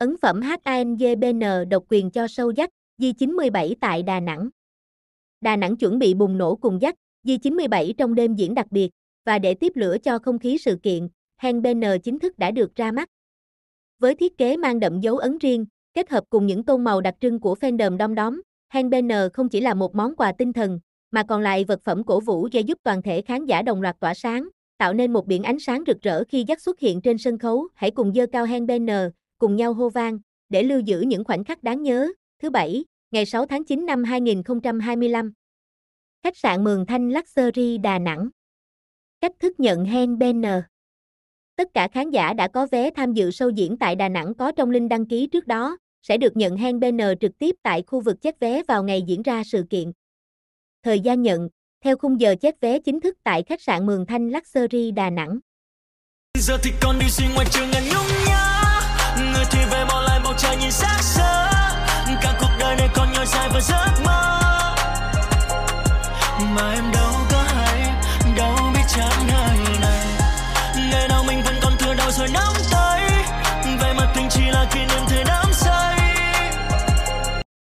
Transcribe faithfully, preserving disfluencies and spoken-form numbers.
Ấn phẩm hát a en giê bê en độc quyền cho show Jack, J chín mươi bảy tại Đà Nẵng. Đà Nẵng chuẩn bị bùng nổ cùng Jack, J chín mươi bảy trong đêm diễn đặc biệt, và để tiếp lửa cho không khí sự kiện, Handbanner chính thức đã được ra mắt. Với thiết kế mang đậm dấu ấn riêng, kết hợp cùng những tông màu đặc trưng của fandom đom đóm, Handbanner không chỉ là một món quà tinh thần, mà còn là vật phẩm cổ vũ để giúp toàn thể khán giả đồng loạt tỏa sáng, tạo nên một biển ánh sáng rực rỡ khi Jack xuất hiện trên sân khấu. Hãy cùng giơ cao Handbanner, cùng nhau hô vang, để lưu giữ những khoảnh khắc đáng nhớ. Thứ Bảy, ngày sáu tháng chín năm hai nghìn không trăm hai mươi lăm. Khách sạn Mường Thanh Luxury Đà Nẵng. Cách thức nhận Handbanner. Tất cả khán giả đã có vé tham dự show diễn tại Đà Nẵng có trong link đăng ký trước đó, sẽ được nhận Handbanner trực tiếp tại khu vực check vé vào ngày diễn ra sự kiện. Thời gian nhận, theo khung giờ check vé chính thức tại khách sạn Mường Thanh Luxury Đà Nẵng. Giờ thì con đi suy ngoài trường ngàn nhung nhớ, người thì về bỏ lại bầu trời nhìn xác xơ, cả cuộc đời này còn nhỏ dài và dở